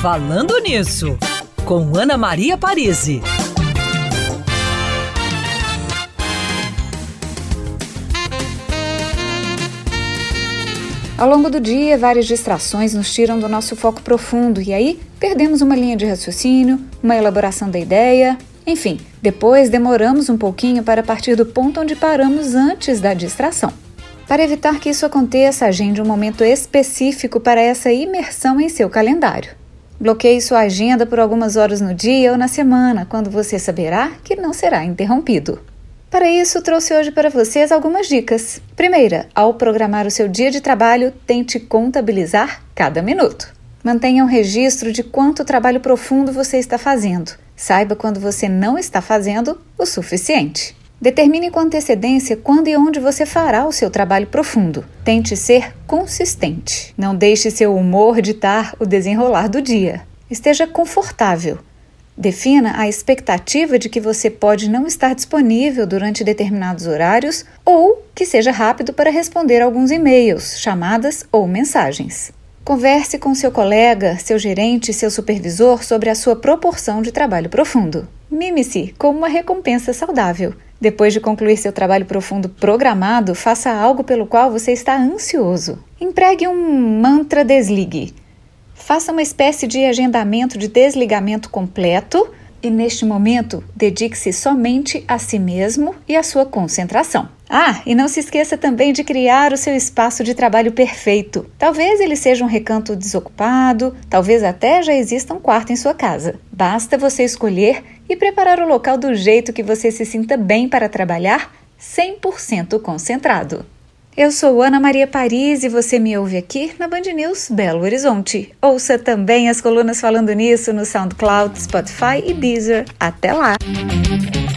Falando Nisso, com Ana Maria Parisi. Ao longo do dia, várias distrações nos tiram do nosso foco profundo e aí perdemos uma linha de raciocínio, uma elaboração da ideia, enfim, depois demoramos um pouquinho para partir do ponto onde paramos antes da distração. Para evitar que isso aconteça, agende um momento específico para essa imersão em seu calendário. Bloqueie sua agenda por algumas horas no dia ou na semana, quando você saberá que não será interrompido. Para isso, trouxe hoje para vocês algumas dicas. Primeira, ao programar o seu dia de trabalho, tente contabilizar cada minuto. Mantenha um registro de quanto trabalho profundo você está fazendo. Saiba quando você não está fazendo o suficiente. Determine com antecedência quando e onde você fará o seu trabalho profundo. Tente ser consistente. Não deixe seu humor ditar o desenrolar do dia. Esteja confortável. Defina a expectativa de que você pode não estar disponível durante determinados horários ou que seja rápido para responder alguns e-mails, chamadas ou mensagens. Converse com seu colega, seu gerente, seu supervisor sobre a sua proporção de trabalho profundo. Mime-se como uma recompensa saudável. Depois de concluir seu trabalho profundo programado, faça algo pelo qual você está ansioso. Empregue um mantra desligue. Faça uma espécie de agendamento de desligamento completo e, neste momento, dedique-se somente a si mesmo e à sua concentração. E não se esqueça também de criar o seu espaço de trabalho perfeito. Talvez ele seja um recanto desocupado, talvez até já exista um quarto em sua casa. Basta você escolher e preparar o local do jeito que você se sinta bem para trabalhar 100% concentrado. Eu sou Ana Maria Parisi e você me ouve aqui na Band News Belo Horizonte. Ouça também as colunas Falando Nisso no SoundCloud, Spotify e Deezer. Até lá!